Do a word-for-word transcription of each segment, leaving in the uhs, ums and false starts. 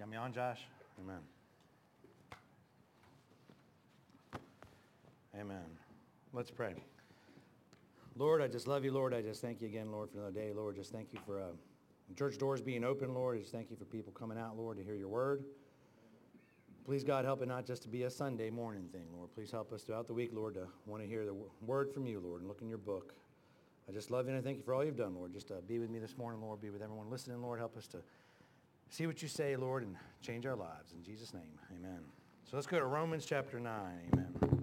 Got me on, Josh? Amen. Amen. Let's pray. Lord, I just love you, Lord. I just thank you again, Lord, for another day. Lord, just thank you for uh, church doors being open, Lord. I just thank you for people coming out, Lord, to hear your word. Please, God, help it not just to be a Sunday morning thing, Lord. Please help us throughout the week, Lord, to want to hear the word from you, Lord, and look in your book. I just love you, and I thank you for all you've done, Lord. Just uh, be with me this morning, Lord. Be with everyone listening, Lord. Help us to see what you say, Lord, and change our lives. In Jesus' name, amen. So let's go to Romans chapter nine. Amen.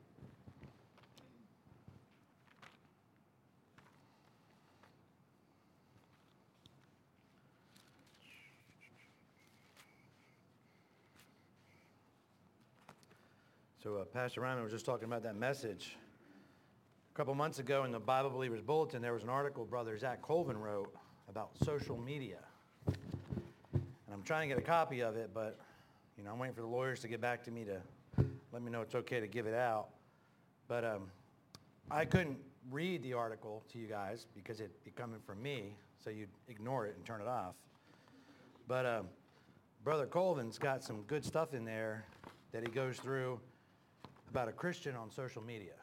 So uh, Pastor Ryman was just talking about that message. A couple months ago in the Bible Believers Bulletin, there was an article Brother Zach Colvin wrote about social media. And I'm trying to get a copy of it, but you know, I'm waiting for the lawyers to get back to me to let me know it's okay to give it out. But um, I couldn't read the article to you guys because it'd be coming from me, so you'd ignore it and turn it off. But um, Brother Colvin's got some good stuff in there that he goes through about a Christian on social media.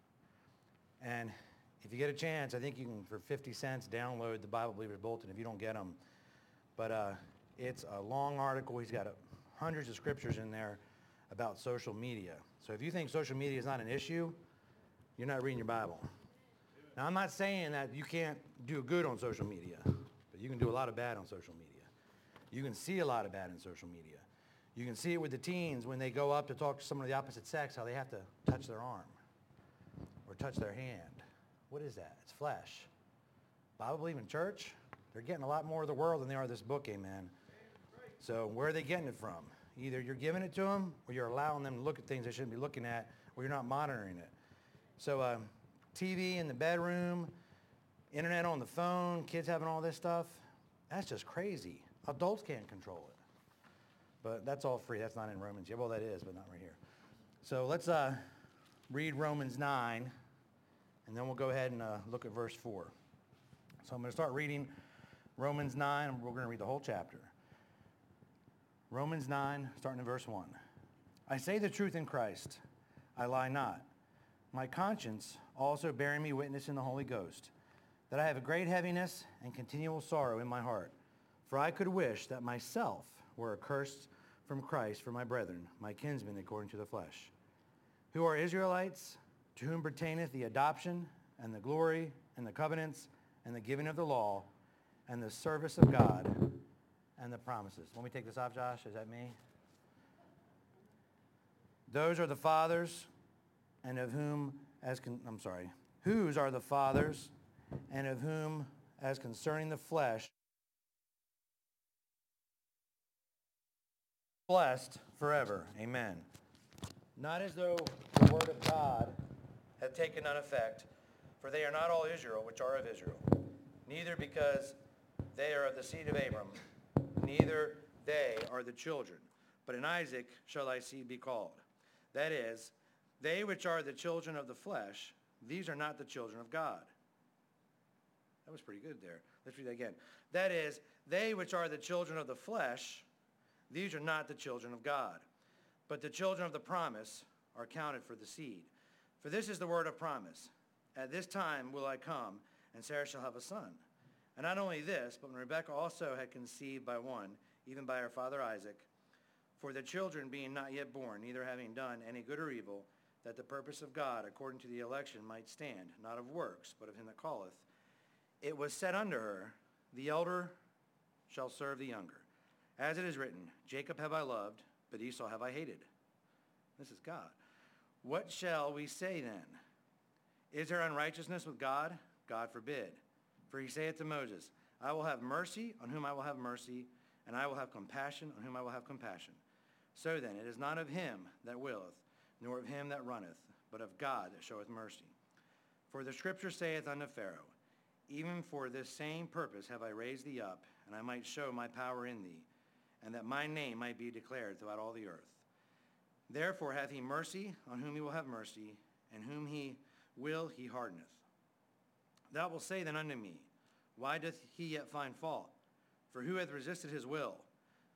And if you get a chance, I think you can, for fifty cents, download the Bible Believers Bulletin if you don't get them. But uh, it's a long article. He's got a, hundreds of scriptures in there about social media. So if you think social media is not an issue, you're not reading your Bible. Now, I'm not saying that you can't do good on social media, but you can do a lot of bad on social media. You can see a lot of bad in social media. You can see it with the teens when they go up to talk to someone of the opposite sex, how they have to touch their arm or touch their hand. What is that? It's flesh. Bible believing church, they're getting a lot more of the world than they are this book, amen. So where are they getting it from? Either you're giving it to them or you're allowing them to look at things they shouldn't be looking at, or you're not monitoring it. So um, T V in the bedroom, internet on the phone, kids having all this stuff, that's just crazy. Adults can't control it. But that's all free. That's not in Romans yet. Well, that is, but not right here. So let's uh, read Romans nine, and then we'll go ahead and uh, look at verse four. So I'm going to start reading Romans nine, and we're going to read the whole chapter. Romans nine, starting in verse one. I say the truth in Christ. I lie not. My conscience also bearing me witness in the Holy Ghost, that I have a great heaviness and continual sorrow in my heart. For I could wish that myself were accursed from Christ for my brethren, my kinsmen according to the flesh, who are Israelites, to whom pertaineth the adoption and the glory and the covenants and the giving of the law and the service of God and the promises. Let me take this off, Josh. Is that me? Those are the fathers, and of whom, as con- I'm sorry, whose are the fathers, and of whom, as concerning the flesh, blessed forever. Amen. Not as though the word of God had taken none effect, for they are not all Israel which are of Israel, neither because they are of the seed of Abram, neither they are the children, but in Isaac shall thy seed be called. That is, they which are the children of the flesh, these are not the children of God. That was pretty good there. Let's read that again. That is, they which are the children of the flesh, these are not the children of God, but the children of the promise are counted for the seed. For this is the word of promise. At this time will I come, and Sarah shall have a son. And not only this, but when Rebekah also had conceived by one, even by her father Isaac, for the children being not yet born, neither having done any good or evil, that the purpose of God according to the election might stand, not of works, but of him that calleth, it was said unto her, the elder shall serve the younger. As it is written, Jacob have I loved, but Esau have I hated. This is God. What shall we say then? Is there unrighteousness with God? God forbid. For he saith to Moses, I will have mercy on whom I will have mercy, and I will have compassion on whom I will have compassion. So then, it is not of him that willeth, nor of him that runneth, but of God that showeth mercy. For the scripture saith unto Pharaoh, even for this same purpose have I raised thee up, and I might show my power in thee, and that my name might be declared throughout all the earth. Therefore hath he mercy on whom he will have mercy, and whom he will he hardeneth. Thou wilt say then unto me, why doth he yet find fault? For who hath resisted his will?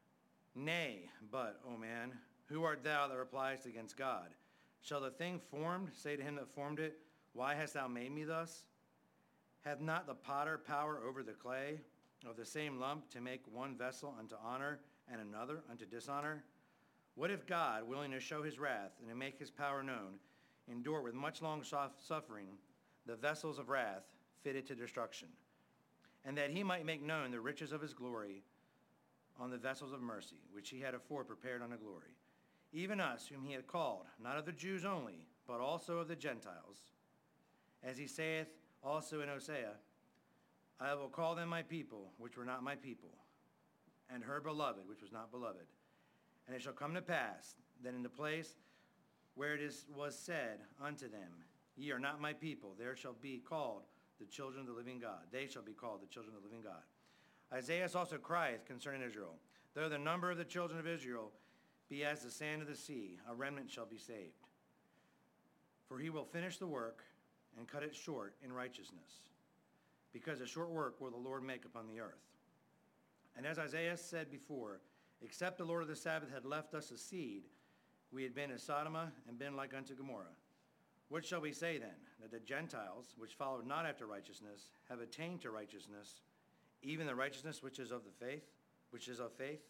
Nay, but, O man, who art thou that repliest against God? Shall the thing formed say to him that formed it, why hast thou made me thus? Hath not the potter power over the clay of the same lump to make one vessel unto honor and another unto dishonor? What if God, willing to show his wrath and to make his power known, endure with much long suffering the vessels of wrath fitted to destruction, and that he might make known the riches of his glory on the vessels of mercy, which he had afore prepared unto glory, even us whom he had called, not of the Jews only, but also of the Gentiles, as he saith also in Hosea, I will call them my people, which were not my people, and her beloved, which was not beloved. And it shall come to pass that in the place where it is, was said unto them, ye are not my people, there shall be called the children of the living God. They shall be called the children of the living God. Isaiah also crieth concerning Israel, though the number of the children of Israel be as the sand of the sea, a remnant shall be saved. For he will finish the work and cut it short in righteousness, because a short work will the Lord make upon the earth. And as Isaiah said before, except the Lord of the Sabbath had left us a seed, we had been as Sodom and been like unto Gomorrah. What shall we say then? That the Gentiles, which followed not after righteousness, have attained to righteousness, even the righteousness which is of the faith, which is of faith?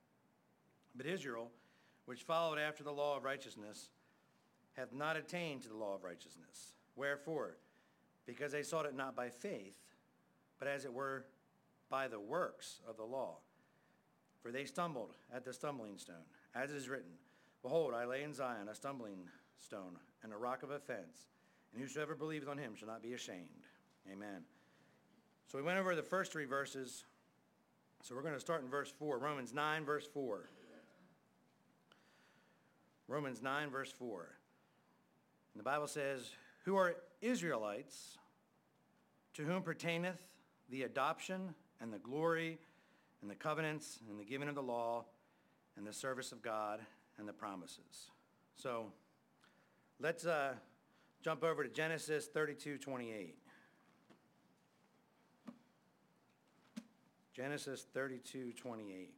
But Israel, which followed after the law of righteousness, hath not attained to the law of righteousness. Wherefore? Because they sought it not by faith, but as it were by the works of the law. For they stumbled at the stumbling stone, as it is written, behold, I lay in Zion a stumbling stone and a rock of offense, and whosoever believeth on him shall not be ashamed. Amen. So we went over the first three verses. So we're going to start in verse four, Romans nine, verse four. Romans nine, verse four. And the Bible says, who are Israelites, to whom pertaineth the adoption and the glory and the covenants and the giving of the law and the service of God and the promises. So let's uh, jump over to Genesis thirty-two twenty-eight. Genesis thirty-two twenty-eight.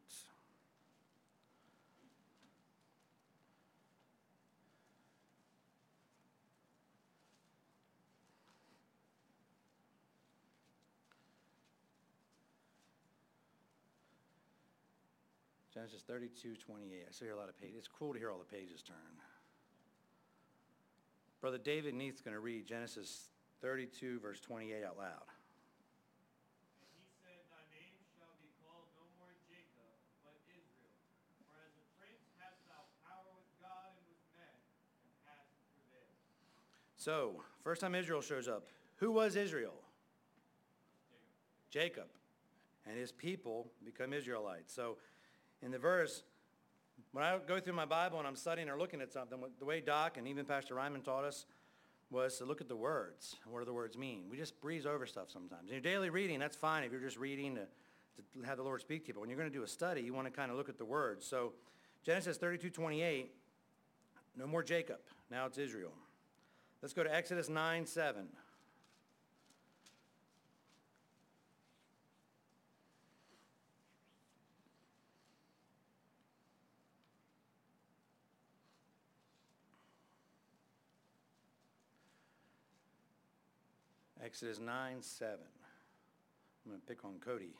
Genesis thirty-two twenty-eight. I see here a lot of pages. It's cool to hear all the pages turn. Brother David Neath's going to read Genesis thirty-two, verse twenty-eight out loud. And he said, thy name shall be called no more Jacob, but Israel. For as a prince hast thou power with God and with men, and hast prevailed. So, first time Israel shows up. Who was Israel? Jacob. Jacob. And his people become Israelites. So, in the verse, when I go through my Bible and I'm studying or looking at something, the way Doc and even Pastor Ryman taught us was to look at the words. What do the words mean? We just breeze over stuff sometimes. In your daily reading, that's fine if you're just reading to, to have the Lord speak to you. But when you're going to do a study, you want to kind of look at the words. So Genesis thirty-two twenty-eight, no more Jacob. Now it's Israel. Let's go to Exodus nine seven. Exodus nine seven. I'm going to pick on Cody.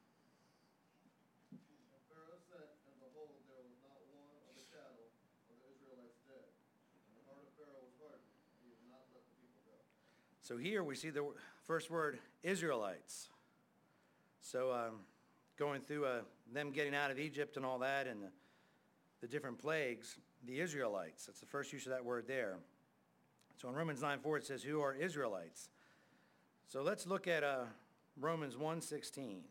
And Pharaoh said, and behold, there was not one of the cattle of the Israelites dead. And the heart of Pharaoh was hardened, and he would not let the people go. So here we see the first word, Israelites. So um, going through uh, them getting out of Egypt and all that and the, the different plagues, the Israelites, that's the first use of that word there. So in Romans nine four it says, who are Israelites? So let's look at uh, Romans one sixteen.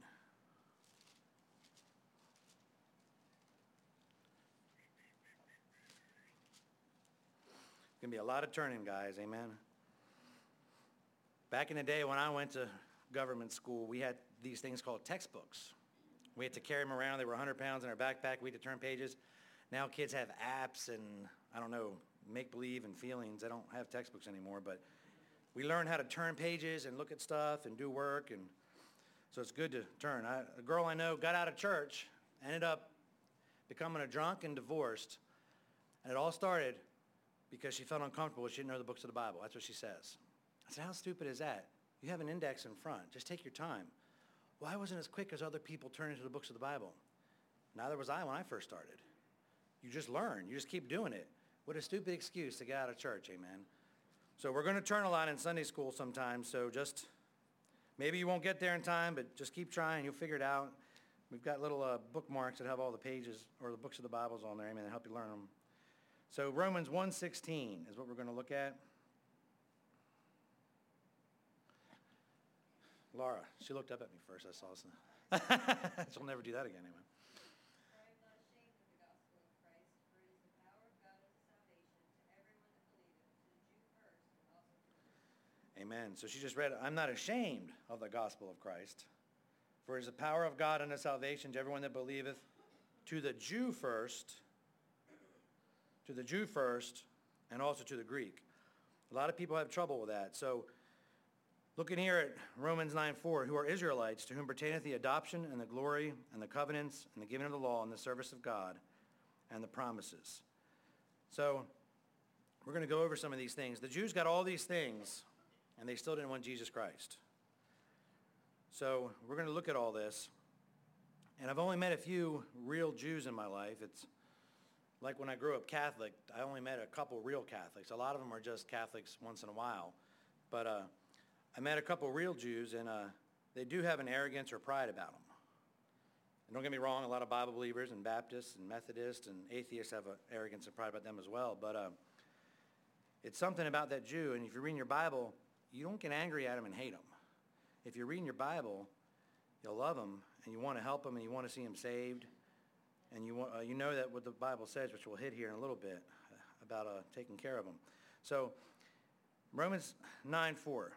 It's going to be a lot of turning, guys. Amen. Back in the day when I went to government school, we had these things called textbooks. We had to carry them around. They were one hundred pounds in our backpack. We had to turn pages. Now kids have apps and, I don't know, make-believe and feelings. They don't have textbooks anymore, but we learn how to turn pages and look at stuff and do work, and so it's good to turn. I, a girl I know got out of church, ended up becoming a drunk and divorced. And it all started because she felt uncomfortable. She didn't know the books of the Bible. That's what she says. I said, how stupid is that? You have an index in front. Just take your time. Well, I wasn't as quick as other people turning to the books of the Bible. Neither was I when I first started. You just learn. You just keep doing it. What a stupid excuse to get out of church, amen. So we're going to turn a lot in Sunday school sometimes, so just, maybe you won't get there in time, but just keep trying. You'll figure it out. We've got little uh, bookmarks that have all the pages or the books of the Bibles on there, amen, that help you learn them. So Romans one sixteen is what we're going to look at. Laura, she looked up at me first. I saw some. She'll never do that again, anyway. For I am not ashamed of the gospel of Christ, for it is the power of God unto salvation to everyone that believeth, to the Jew first, and also to the Greek. Amen. So she just read, I'm not ashamed of the gospel of Christ, for it is the power of God unto salvation to everyone that believeth, to the Jew first, to the Jew first, and also to the Greek. A lot of people have trouble with that. So looking here at Romans nine four, who are Israelites, to whom pertaineth the adoption and the glory and the covenants and the giving of the law and the service of God and the promises. So we're going to go over some of these things. The Jews got all these things, and they still didn't want Jesus Christ. So we're going to look at all this. And I've only met a few real Jews in my life. It's like when I grew up Catholic, I only met a couple real Catholics. A lot of them are just Catholics once in a while. But uh, I met a couple real Jews, and uh, they do have an arrogance or pride about them. And don't get me wrong, a lot of Bible believers and Baptists and Methodists and atheists have an arrogance and pride about them as well. But uh, it's something about that Jew, and if you're reading your Bible, you don't get angry at them and hate them. If you're reading your Bible, you'll love them, and you want to help them, and you want to see them saved. And you want, uh, you know that what the Bible says, which we'll hit here in a little bit, about uh, taking care of them. So Romans nine four.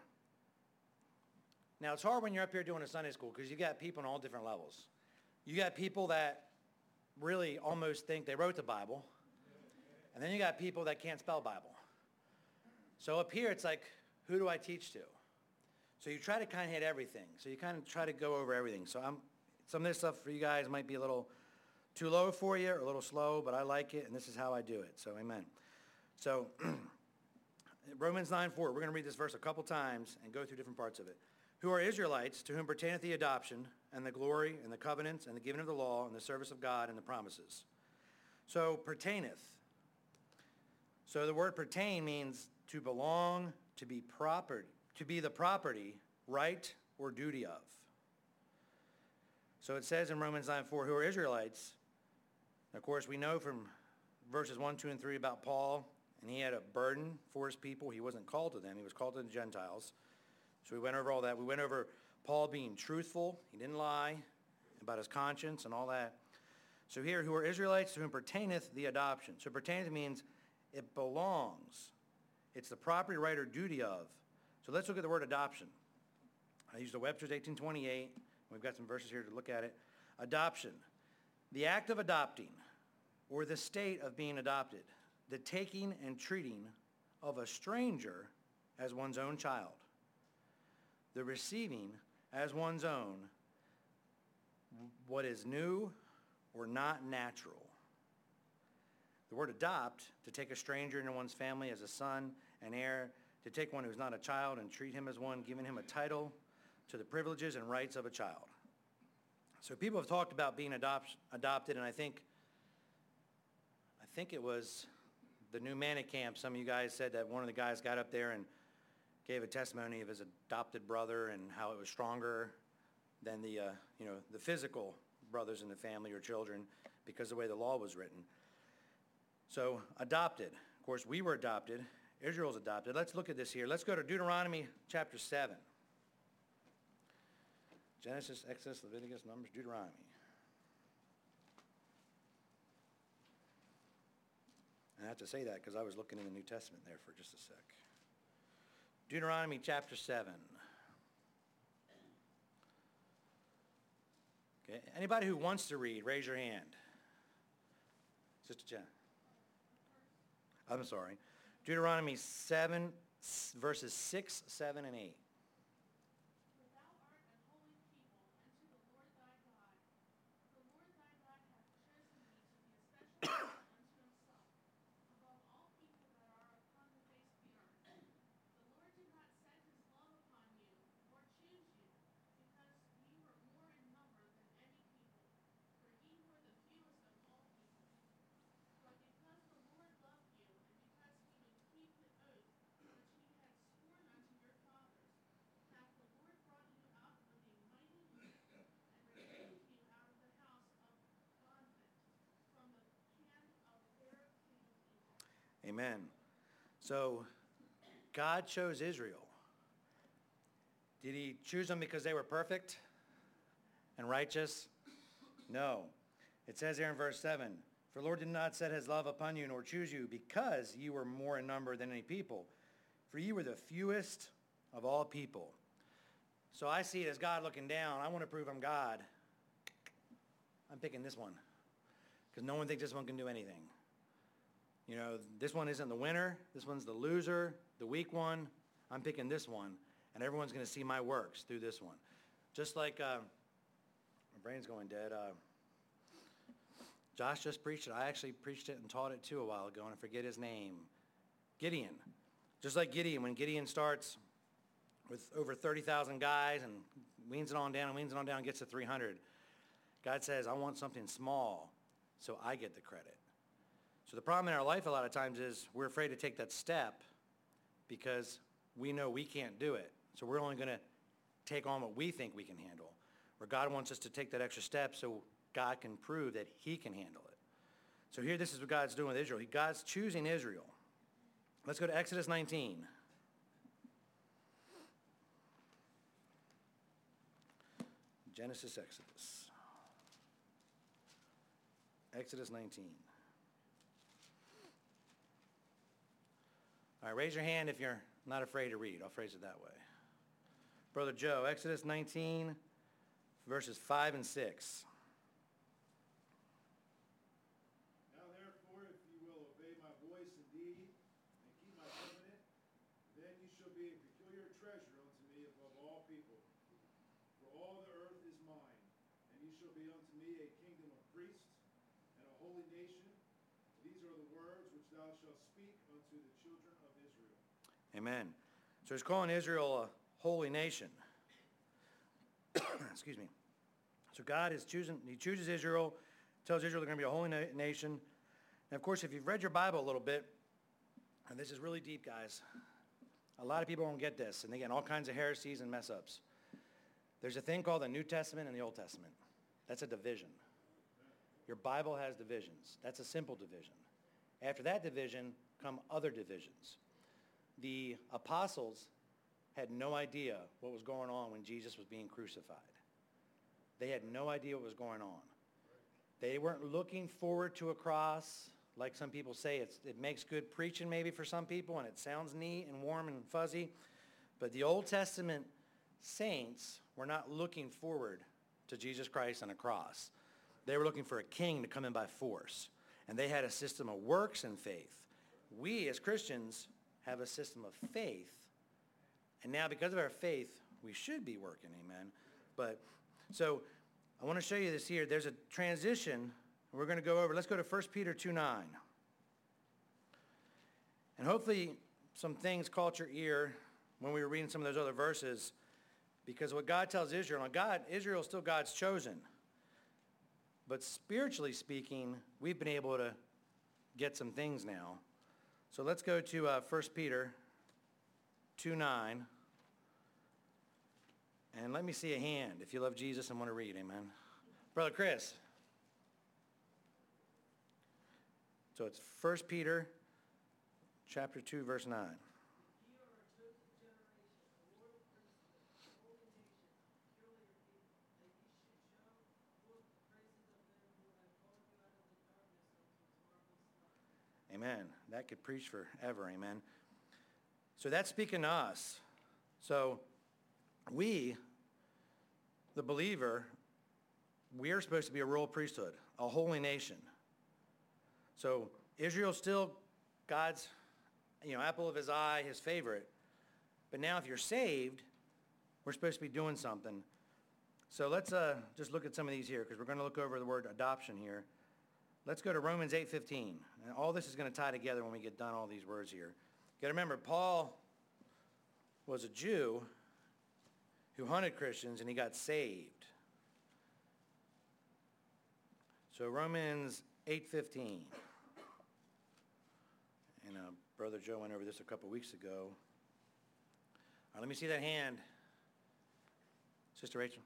Now, it's hard when you're up here doing a Sunday school because you got people on all different levels. You got people that really almost think they wrote the Bible, and then you got people that can't spell Bible. So up here, it's like, who do I teach to? So you try to kind of hit everything. So you kind of try to go over everything. So I'm, some of this stuff for you guys might be a little too low for you or a little slow, but I like it, and this is how I do it. So amen. So Romans nine four, we're going to read this verse a couple times and go through different parts of it. Who are Israelites, to whom pertaineth the adoption and the glory and the covenants and the giving of the law and the service of God and the promises. So pertaineth. So the word pertain means to belong, to be proper, to be the property, right, or duty of. So it says in Romans nine four, who are Israelites. Of course, we know from verses one, two, and three about Paul, and he had a burden for his people. He wasn't called to them. He was called to the Gentiles. So we went over all that. We went over Paul being truthful. He didn't lie about his conscience and all that. So here, who are Israelites, to whom pertaineth the adoption. So pertaineth means it belongs. It's the property, right, or duty of. So let's look at the word adoption. I used the Webster's eighteen twenty-eight. We've got some verses here to look at it. Adoption. The act of adopting, or the state of being adopted. The taking and treating of a stranger as one's own child. The receiving as one's own what is new or not natural. The word adopt, to take a stranger into one's family as a son, an heir, to take one who's not a child and treat him as one, giving him a title to the privileges and rights of a child. So people have talked about being adopt, adopted, and I think, I think it was the new man at camp. Some of you guys said that one of the guys got up there and gave a testimony of his adopted brother and how it was stronger than the, uh, you know, the physical brothers in the family or children because of the way the law was written. So adopted. Of course, we were adopted. Israel's adopted. Let's look at this here. Let's go to Deuteronomy chapter seven. Genesis, Exodus, Leviticus, Numbers, Deuteronomy. And I have to say that because I was looking in the New Testament there for just a sec. Deuteronomy chapter seven. Okay, anybody who wants to read, raise your hand. Sister Jen. I'm sorry. Deuteronomy seven, verses six, seven, and eight. For thou art an holy people unto the Lord thy God. The Lord thy God hath chosen thee to be Amen. So God chose Israel. Did he choose them because they were perfect and righteous? No. It says here in verse seven, "For the Lord did not set his love upon you, nor choose you, because you were more in number than any people. For you were the fewest of all people." So I see it as God looking down. I want to prove I'm God. I'm picking this one, because no one thinks this one can do anything. You know, this one isn't the winner. This one's the loser, the weak one. I'm picking this one, and everyone's going to see my works through this one. Just like, uh, my brain's going dead. Uh, Josh just preached it. I actually preached it and taught it too a while ago, and I forget his name. Gideon. Just like Gideon, when Gideon starts with over thirty thousand guys and weans it on down and weans it on down and gets to three hundred, God says, I want something small so I get the credit. So the problem in our life a lot of times is we're afraid to take that step because we know we can't do it. So we're only going to take on what we think we can handle. Where God wants us to take that extra step so God can prove that he can handle it. So here, this is what God's doing with Israel. He, God's choosing Israel. Let's go to Exodus nineteen. Genesis, Exodus. Exodus nineteen. All right, raise your hand if you're not afraid to read. I'll phrase it that way. Brother Joe, Exodus nineteen, verses five and six. Now therefore, if you will obey my voice indeed, and keep my covenant, then you shall be a peculiar treasure unto me above all people. For all the earth is mine, and you shall be unto me a kingdom of priests, and a holy nation. These are the words which thou shalt speak unto the children of Israel. Amen. So he's calling Israel a holy nation. Excuse me. So God is choosing, he chooses Israel, tells Israel they're going to be a holy na- nation. And of course, if you've read your Bible a little bit, and this is really deep, guys, a lot of people don't get this, and they get in all kinds of heresies and mess ups. There's a thing called the New Testament and the Old Testament. That's a division. Your Bible has divisions. That's a simple division. After that division come other divisions. The apostles had no idea what was going on when Jesus was being crucified. They had no idea what was going on. They weren't looking forward to a cross. Like some people say, it's, it makes good preaching maybe for some people, and it sounds neat and warm and fuzzy. But the Old Testament saints were not looking forward to Jesus Christ and a cross. They were looking for a king to come in by force. And they had a system of works and faith. We as Christians have a system of faith. And now because of our faith, we should be working, amen. But so I want to show you this here. There's a transition we're going to go over. Let's go to First Peter two nine. And hopefully some things caught your ear when we were reading some of those other verses, because what God tells Israel, and God, Israel is still God's chosen. But spiritually speaking, we've been able to get some things now. So let's go to uh, First Peter two nine. And let me see a hand if you love Jesus and want to read, amen. Brother Chris. So it's First Peter chapter two, verse nine. Ye are a chosen generation, a royal priesthood, a holy nation, a peculiar people, that ye should show forth the praises of them who have called you out of the darkness unto his marvelous light. Amen. That could preach forever, amen. So that's speaking to us. So we, the believer, we are supposed to be a royal priesthood, a holy nation. So Israel's still God's, you know, apple of his eye, his favorite. But now if you're saved, we're supposed to be doing something. So let's uh, just look at some of these here, because we're going to look over the word adoption here. Let's go to Romans eight fifteen. And all this is going to tie together when we get done all these words here. You got to remember, Paul was a Jew who hunted Christians, and he got saved. So Romans eight fifteen. And uh, Brother Joe went over this a couple weeks ago. All right, let me see that hand. Sister Rachel.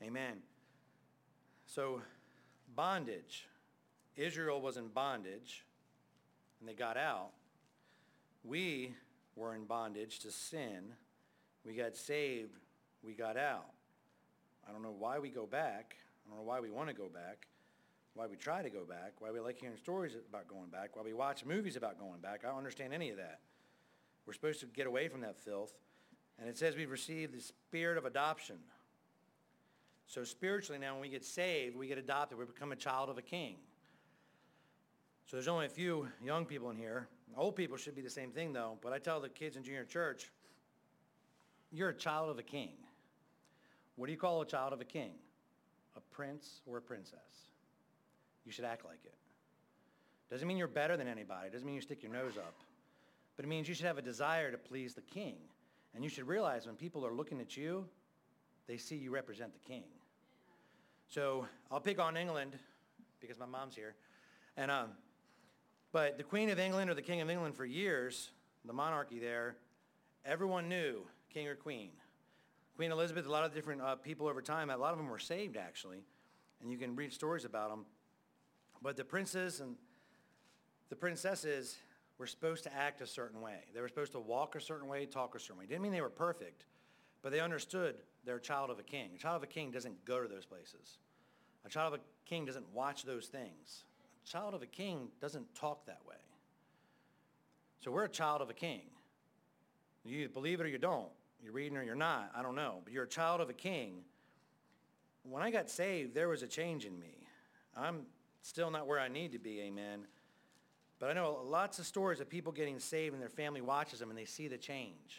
Amen. So, bondage. Israel was in bondage, and they got out. We were in bondage to sin. We got saved. We got out. I don't know why we go back. I don't know why we want to go back, why we try to go back, why we like hearing stories about going back, why we watch movies about going back. I don't understand any of that. We're supposed to get away from that filth. And it says we've received the spirit of adoption. So spiritually now, when we get saved, we get adopted. We become a child of a king. So there's only a few young people in here. Old people should be the same thing, though. But I tell the kids in junior church, you're a child of a king. What do you call a child of a king? A prince or a princess. You should act like it. Doesn't mean you're better than anybody. Doesn't mean you stick your nose up. But it means you should have a desire to please the king. And you should realize when people are looking at you, they see you represent the king. So I'll pick on England because my mom's here. And um, but the Queen of England or the King of England for years, the monarchy there, everyone knew king or queen. Queen Elizabeth, a lot of different uh, people over time, a lot of them were saved actually. And you can read stories about them. But the princes and the princesses were supposed to act a certain way. They were supposed to walk a certain way, talk a certain way. Didn't mean they were perfect, but they understood they're a child of a king. A child of a king doesn't go to those places. A child of a king doesn't watch those things. A child of a king doesn't talk that way. So we're a child of a king. You either believe it or you don't. You're reading or you're not. I don't know. But you're a child of a king. When I got saved, there was a change in me. I'm still not where I need to be, amen. But I know lots of stories of people getting saved and their family watches them and they see the change.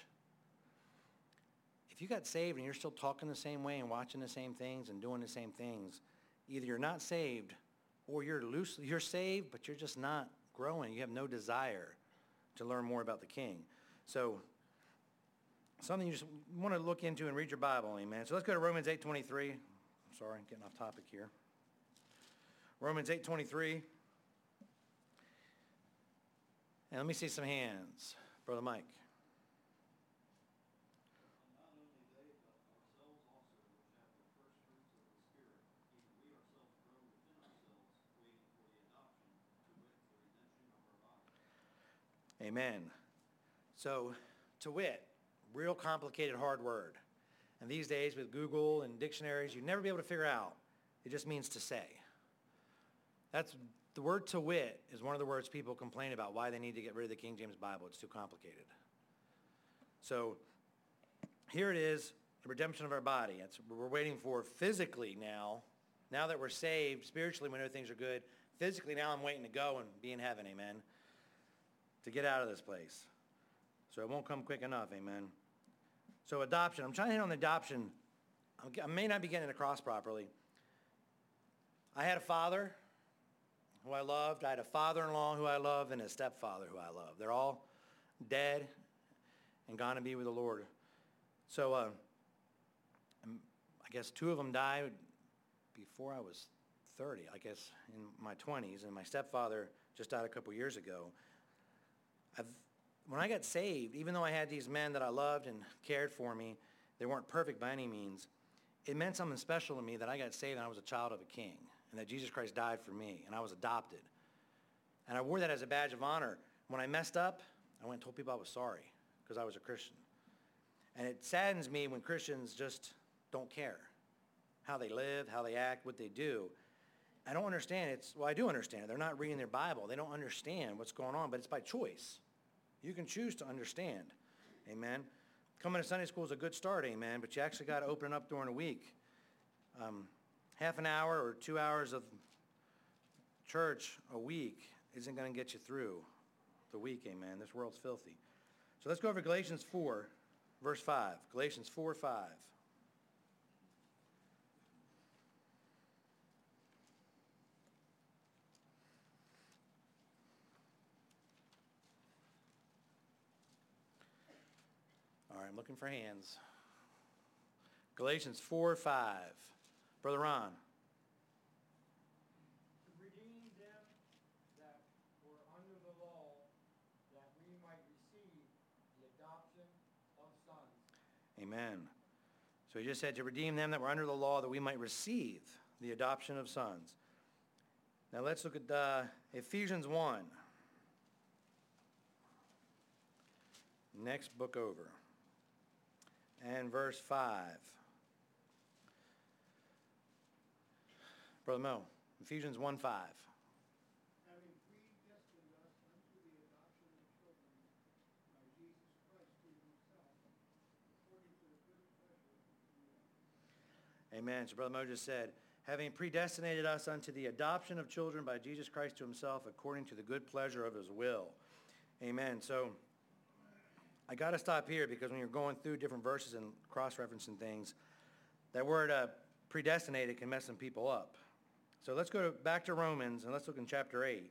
If you got saved and you're still talking the same way and watching the same things and doing the same things, either you're not saved or you're loose, you're saved, but you're just not growing. You have no desire to learn more about the king. So something you just want to look into and read your Bible, amen. So let's go to Romans eight twenty-three. I'm sorry, I'm getting off topic here. Romans eight twenty-three. And let me see some hands. Brother Mike. Not only they, but ourselves also, which have the first fruits of the Spirit, even we ourselves grow within ourselves, waiting for the adoption, to wit, the redemption of our body. Amen. So, to wit, real complicated, hard word. And these days with Google and dictionaries, you'd never be able to figure out. It just means to say. That's the word to wit is one of the words people complain about why they need to get rid of the King James Bible. It's too complicated. So here it is, the redemption of our body. That's what we're waiting for physically now. Now that we're saved, spiritually we know things are good. Physically now I'm waiting to go and be in heaven, amen, to get out of this place. So it won't come quick enough, amen. So adoption. I'm trying to hit on the adoption. I may not be getting it across properly. I had a father who I loved. I had a father-in-law who I love and a stepfather who I love. They're all dead and gone to be with the Lord. So uh, I guess two of them died before I was thirty, I guess in my twenties, and my stepfather just died a couple years ago. I've, when I got saved, even though I had these men that I loved and cared for me, they weren't perfect by any means, it meant something special to me that I got saved and I was a child of a king. And that Jesus Christ died for me, and I was adopted. And I wore that as a badge of honor. When I messed up, I went and told people I was sorry because I was a Christian. And it saddens me when Christians just don't care how they live, how they act, what they do. I don't understand. It's well, I do understand. They're not reading their Bible. They don't understand what's going on, but it's by choice. You can choose to understand. Amen. Coming to Sunday school is a good start, amen, but you actually got to open it up during the week. Um, Half an hour or two hours of church a week isn't going to get you through the week, amen. This world's filthy. So let's go over Galatians four, verse five. Galatians four, five. All right, I'm looking for hands. Galatians four, five. Brother Ron. To redeem them that were under the law, that we might receive the adoption of sons. Amen. So he just said to redeem them that were under the law, that we might receive the adoption of sons. Now let's look at uh, Ephesians one. Next book over. And verse five. Brother Mo, Ephesians one five. Having predestined us unto the adoption of children by Jesus Christ to himself, according to the good pleasure of his will. Amen. So Brother Mo just said, having predestinated us unto the adoption of children by Jesus Christ to himself, according to the good pleasure of his will. Amen. So I got to stop here, because when you're going through different verses and cross-referencing things, that word uh, predestinated can mess some people up. So let's go to, back to Romans, and let's look in chapter eight.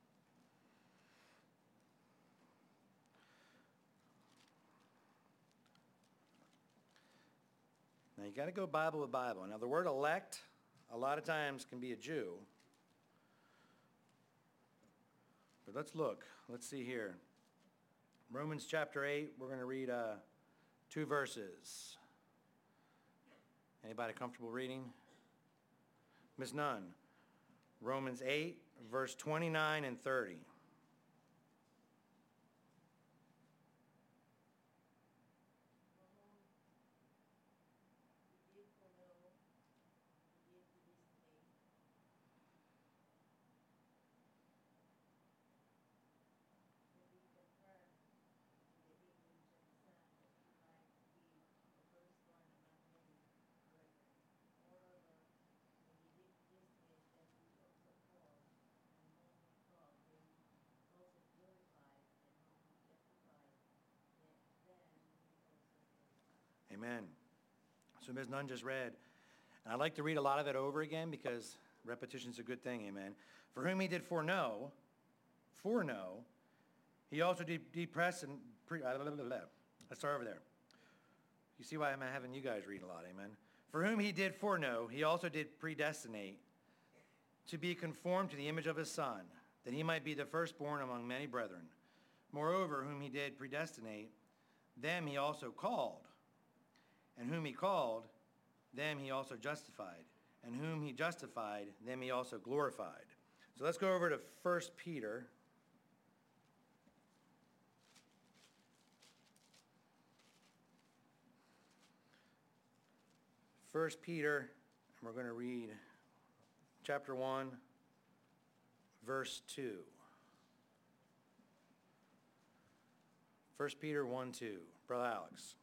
Now you got to go Bible with Bible. Now the word elect a lot of times can be a Jew. But let's look. Let's see here. Romans chapter eight, we're going to read uh, two verses. Anybody comfortable reading? Miss Nunn. Romans eight, verse twenty-nine and thirty. Amen. So Miz Nunn just read, and I'd like to read a lot of it over again, because repetition is a good thing, amen. For whom he did foreknow, foreknow, he also did depress and pre... Blah, blah, blah, blah. Let's start over there. You see why I'm having you guys read a lot, amen. For whom he did foreknow, he also did predestinate to be conformed to the image of his Son, that he might be the firstborn among many brethren. Moreover, whom he did predestinate, them he also called. And whom he called, them he also justified. And whom he justified, them he also glorified. So let's go over to First Peter. First Peter, and we're going to read chapter one, verse two. First Peter one two. Brother Alex.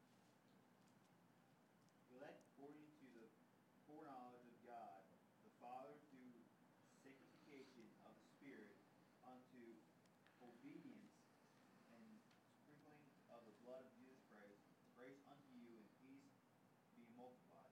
Elect according to the foreknowledge of God, the Father, through sanctification of the Spirit, unto obedience and sprinkling of the blood of Jesus Christ, grace unto you and peace be multiplied.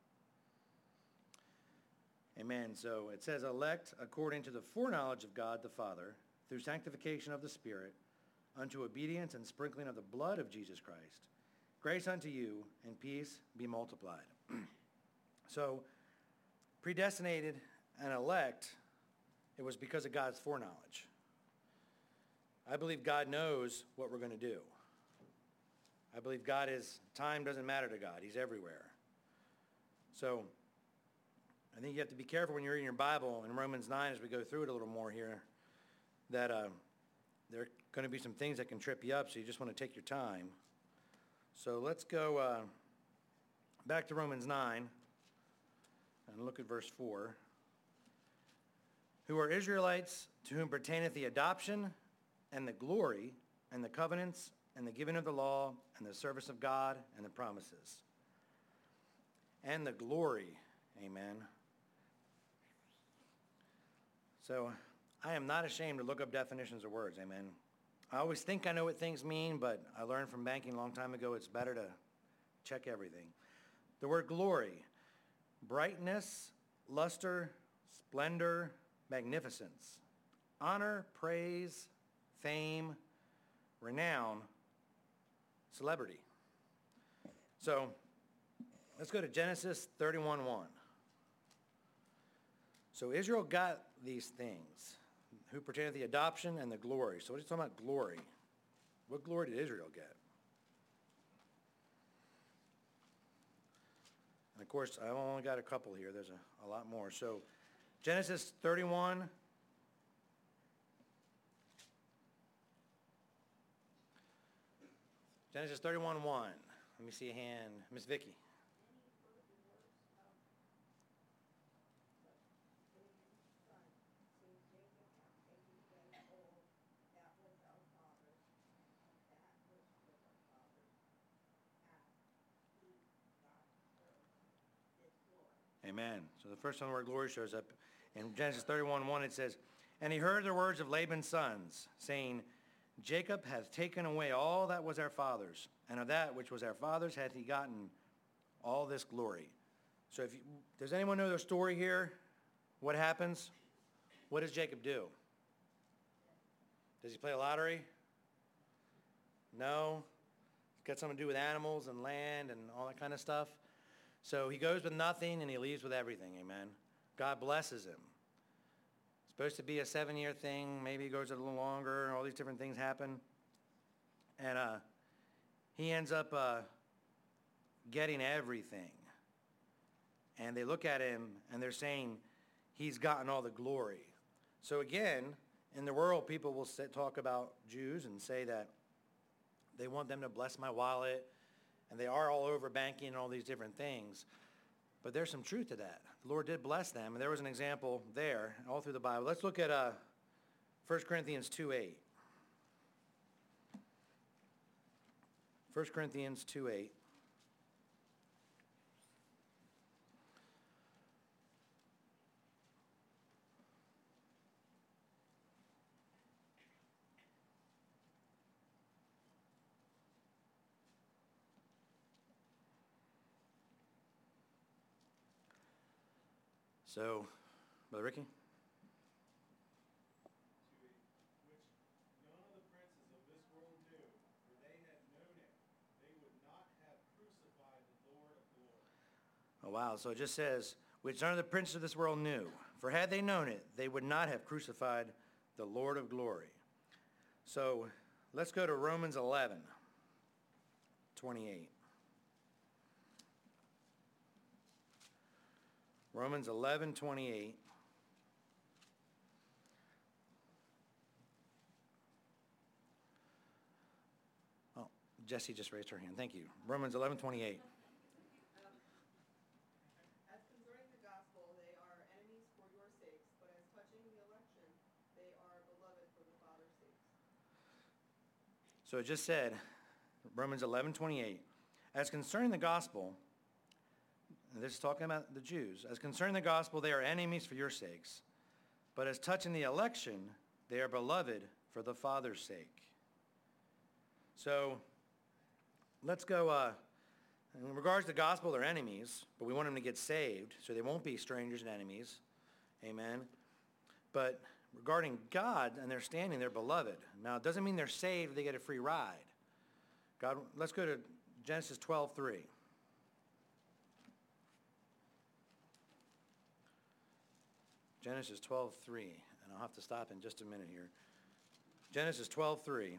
Amen. So it says, elect according to the foreknowledge of God the Father, through sanctification of the Spirit, unto obedience and sprinkling of the blood of Jesus Christ. Grace unto you and peace be multiplied. So, predestinated and elect, it was because of God's foreknowledge. I believe God knows what we're going to do. I believe God is, time doesn't matter to God. He's everywhere. So, I think you have to be careful when you're reading your Bible in Romans nine, as we go through it a little more here, that uh, there are going to be some things that can trip you up, so you just want to take your time. So let's go uh, back to Romans nine and look at verse four. Who are Israelites, to whom pertaineth the adoption and the glory and the covenants and the giving of the law and the service of God and the promises. And the glory, amen. So I am not ashamed to look up definitions of words, amen. I always think I know what things mean, but I learned from banking a long time ago it's better to check everything. The word glory, brightness, luster, splendor, magnificence, honor, praise, fame, renown, celebrity. So let's go to Genesis thirty-one one. So Israel got these things, who pertain to the adoption and the glory. So what are you talking about glory? What glory did Israel get? Of course, I've only got a couple here. There's a, a lot more. So Genesis thirty-one. Genesis thirty-one one. Let me see a hand. Miss Vicky. Amen. So the first time the word glory shows up in Genesis thirty-one one, it says, "And he heard the words of Laban's sons, saying, Jacob hath taken away all that was our father's, and of that which was our father's hath he gotten all this glory." So if you, does anyone know the story here? What happens? What does Jacob do? Does he play a lottery? No. It's got something to do with animals and land and all that kind of stuff. So he goes with nothing and he leaves with everything, amen. God blesses him. It's supposed to be a seven-year thing. Maybe it goes a little longer. All these different things happen. And uh, he ends up uh, getting everything. And they look at him and they're saying he's gotten all the glory. So again, in the world, people will sit, talk about Jews and say that they want them to bless my wallet. And they are all over banking and all these different things. But there's some truth to that. The Lord did bless them. And there was an example there all through the Bible. Let's look at uh, First Corinthians two eight. First Corinthians two eight. So, Brother Ricky? Which none of the princes of this world knew, for they had known it, they would not have crucified the Lord of glory. Oh, wow. So it just says, which none of the princes of this world knew. For had they known it, they would not have crucified the Lord of glory. So let's go to Romans eleven twenty-eight. Romans eleven twenty-eight. Oh, Jesse just raised her hand. Thank you. Romans eleven twenty-eight. As concerning the gospel, they are enemies for your sakes, but as touching the election, they are beloved for the Father's sakes. So it just said, Romans eleven twenty-eight, as concerning the gospel, and this is talking about the Jews, as concerning the gospel, they are enemies for your sakes, but as touching the election, they are beloved for the Father's sake. So let's go, uh, in regards to the gospel, they're enemies, but we want them to get saved, so they won't be strangers and enemies. Amen. But regarding God and their standing, they're beloved. Now, it doesn't mean they're saved, they get a free ride. God, let's go to Genesis twelve three. Genesis twelve three, and I'll have to stop in just a minute here. Genesis twelve three.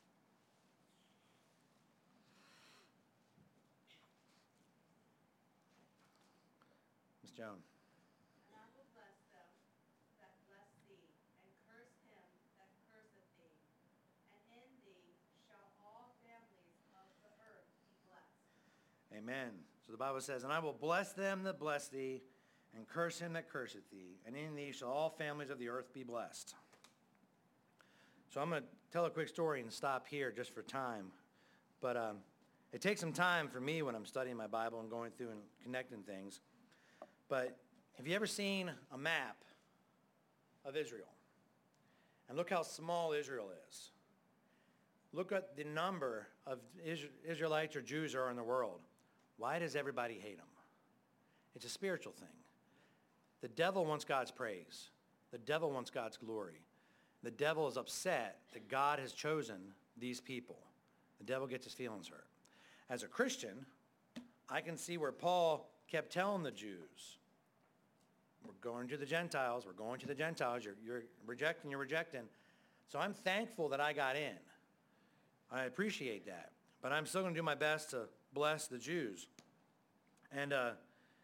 Miss Joan. And I will bless them that bless thee, and curse him that curseth thee. And in thee shall all families of the earth be blessed. Amen. So the Bible says, and I will bless them that bless thee, and curse him that curseth thee, and in thee shall all families of the earth be blessed. So I'm going to tell a quick story and stop here just for time. But um, it takes some time for me when I'm studying my Bible and going through and connecting things. But have you ever seen a map of Israel? And look how small Israel is. Look at the number of Israelites or Jews are in the world. Why does everybody hate them? It's a spiritual thing. The devil wants God's praise. The devil wants God's glory. The devil is upset that God has chosen these people. The devil gets his feelings hurt. As a Christian, I can see where Paul kept telling the Jews, we're going to the Gentiles, we're going to the Gentiles, you're, you're rejecting, you're rejecting. So I'm thankful that I got in. I appreciate that. But I'm still going to do my best to bless the Jews. And uh,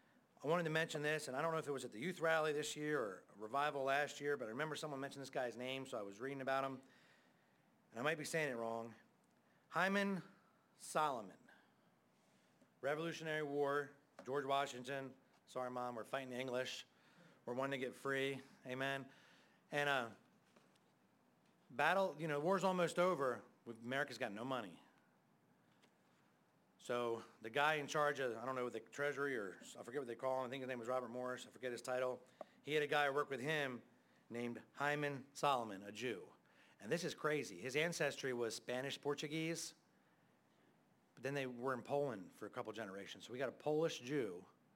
I wanted to mention this, and I don't know if it was at the youth rally this year or a revival last year, but I remember someone mentioned this guy's name, so I was reading about him. And I might be saying it wrong. Hyman Solomon. Revolutionary War, George Washington. Sorry, Mom, we're fighting the English. We're wanting to get free. Amen. And uh, battle, you know, war's almost over. America's got no money. So the guy in charge of, I don't know, the Treasury, or I forget what they call him. I think his name was Robert Morris. I forget his title. He had a guy who worked with him named Hyman Solomon, a Jew. And this is crazy. His ancestry was Spanish Portuguese, but then they were in Poland for a couple generations. So we got a Polish Jew.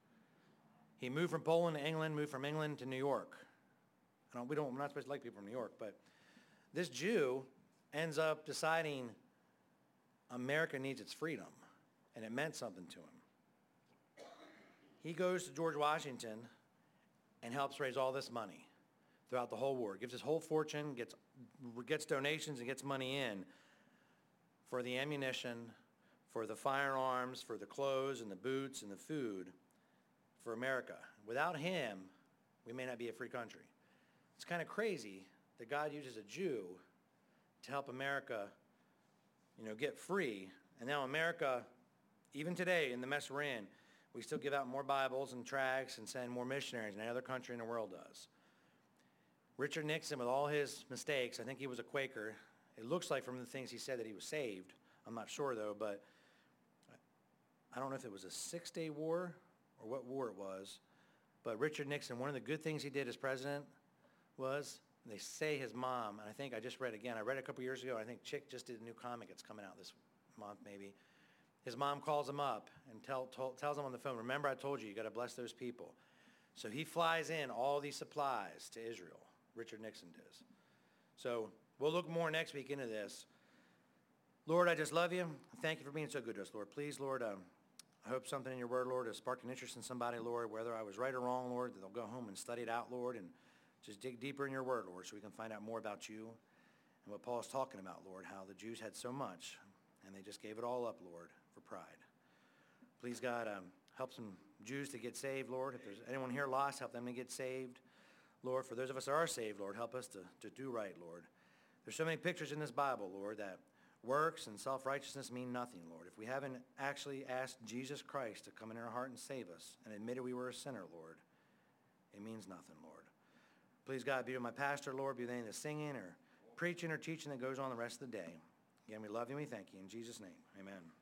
He moved from Poland to England, moved from England to New York. I don't, we don't, we're not supposed to like people from New York, but this Jew ends up deciding America needs its freedom, and it meant something to him. He goes to George Washington and helps raise all this money throughout the whole war. Gives his whole fortune, gets, gets donations, and gets money in for the ammunition, for the firearms, for the clothes and the boots and the food for America. Without him, we may not be a free country. It's kind of crazy that God uses a Jew to help America, you know, get free. And now America, even today in the mess we're in, we still give out more Bibles and tracts and send more missionaries than any other country in the world does. Richard Nixon, with all his mistakes, I think he was a Quaker. It looks like from the things he said that he was saved. I'm not sure, though, but I don't know if it was a six-day war or what war it was. But Richard Nixon, one of the good things he did as president was, they say his mom, and I think I just read again, I read it a couple years ago, I think Chick just did a new comic that's coming out this month maybe. His mom calls him up and tell, tell, tells him on the phone, remember I told you, you got to bless those people. So he flies in all these supplies to Israel. Richard Nixon does. So we'll look more next week into this. Lord, I just love you. Thank you for being so good to us, Lord. Please, Lord, um, I hope something in your word, Lord, has sparked an interest in somebody, Lord, whether I was right or wrong, Lord, that they'll go home and study it out, Lord, and just dig deeper in your word, Lord, so we can find out more about you and what Paul is talking about, Lord, how the Jews had so much, and they just gave it all up, Lord, for pride. Please, God, um, help some Jews to get saved, Lord. If there's anyone here lost, help them to get saved. Lord, for those of us that are saved, Lord, help us to, to do right, Lord. There's so many pictures in this Bible, Lord, that works and self-righteousness mean nothing, Lord. If we haven't actually asked Jesus Christ to come in our heart and save us and admitted we were a sinner, Lord, it means nothing, Lord. Please, God, be with my pastor, Lord. Be with any of the singing or preaching or teaching that goes on the rest of the day. Again, we love you and we thank you. In Jesus' name, amen.